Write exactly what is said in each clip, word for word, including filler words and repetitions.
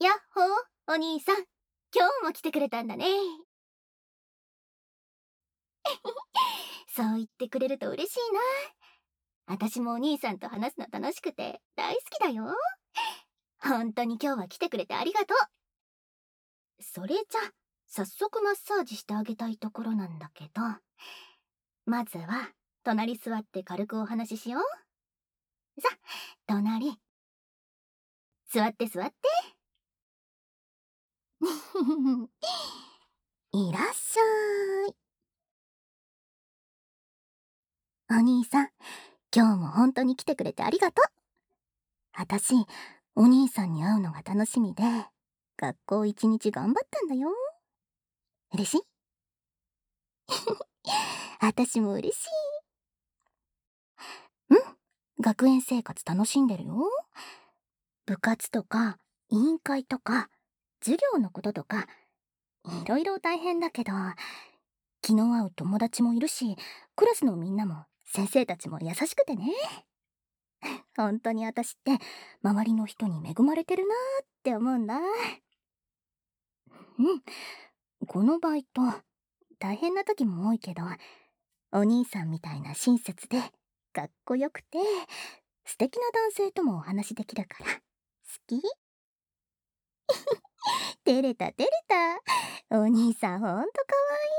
やっほー、お兄さん。今日も来てくれたんだね。そう言ってくれると嬉しいな。私もお兄さんと話すの楽しくて大好きだよ。本当に今日は来てくれてありがとう。それじゃ、早速マッサージしてあげたいところなんだけど、まずは、隣座って軽くお話ししよう。さ、隣。座って座って。いらっしゃい。お兄さん、今日も本当に来てくれてありがとう。私、お兄さんに会うのが楽しみで、学校一日頑張ったんだよ。嬉しい？私も嬉しい。うん、学園生活楽しんでるよ。部活とか、委員会とか、授業のこととか、いろいろ大変だけど、気の合う友達もいるし、クラスのみんなも先生たちも優しくてね。本当に私って周りの人に恵まれてるなーって思うんだ。うん、このバイト大変な時も多いけど、お兄さんみたいな親切でかっこよくて素敵な男性ともお話できるから好き。照れた照れた、お兄さんほんとか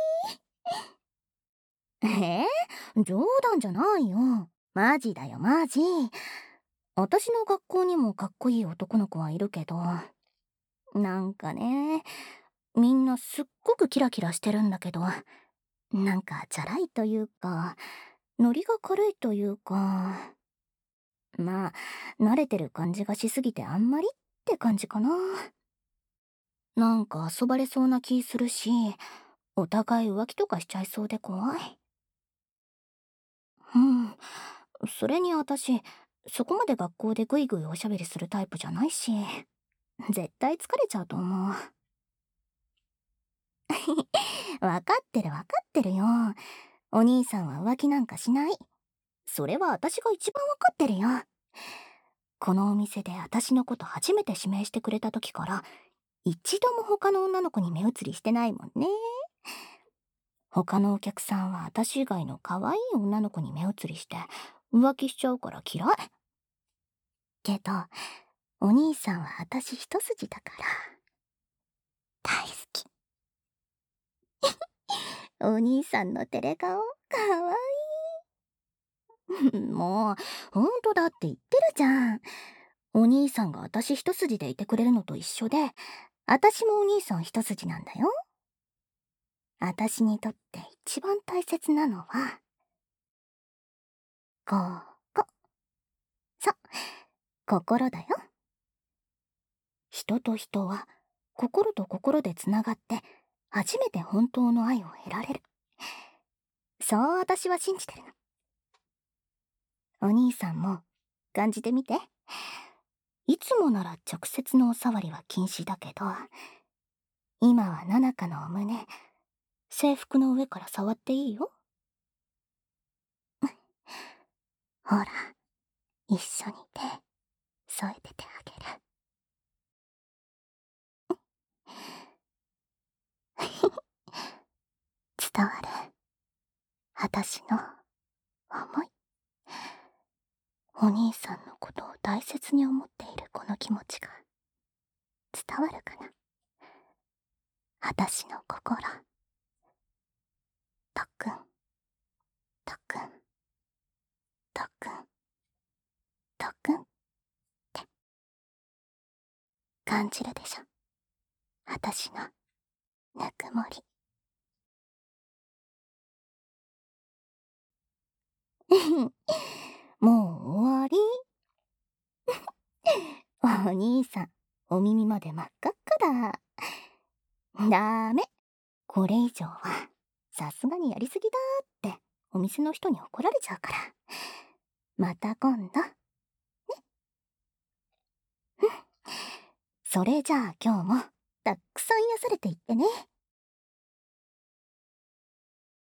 わいい。えー、冗談じゃないよ、マジだよマジ。私の学校にもかっこいい男の子はいるけど、なんかね、みんなすっごくキラキラしてるんだけど、なんかチャラいというか、ノリが軽いというか、まあ、慣れてる感じがしすぎてあんまりって感じかな。なんか遊ばれそうな気するし、お互い浮気とかしちゃいそうで怖い。うん。それに私、そこまで学校でグイグイおしゃべりするタイプじゃないし、絶対疲れちゃうと思う。わかってるわかってるよ。お兄さんは浮気なんかしない。それは私が一番わかってるよ。このお店で私のこと初めて指名してくれた時から、一度も他の女の子に目移りしてないもんね。他のお客さんは私以外の可愛い女の子に目移りして浮気しちゃうから嫌い。けど、お兄さんは私一筋だから大好き。お兄さんの照れ顔、かわいい。もう、ほんとだって言ってるじゃん。お兄さんが私一筋でいてくれるのと一緒で、私もお兄さん一筋なんだよ。私にとって一番大切なのは、ここ。そう、心だよ。人と人は心と心でつながって初めて本当の愛を得られる。そう私は信じてるの。お兄さんも感じてみて。いつもなら直接のお触りは禁止だけど、今はナナカのお胸、制服の上から触っていいよ。ほら、一緒に手添えててあげる。伝わる、私の思い。お兄さんのことを大切に思っているこの気持ちが伝わるかな。私の心。とっくん、とっくん、とっくん、とっくんって感じるでしょ。私のぬくもり。もう終わり。お兄さん、お耳まで真っ赤っかだ。ダメ。これ以上は、さすがにやりすぎだって、お店の人に怒られちゃうから。また今度。ね。それじゃあ今日も、たっくさん癒されていってね。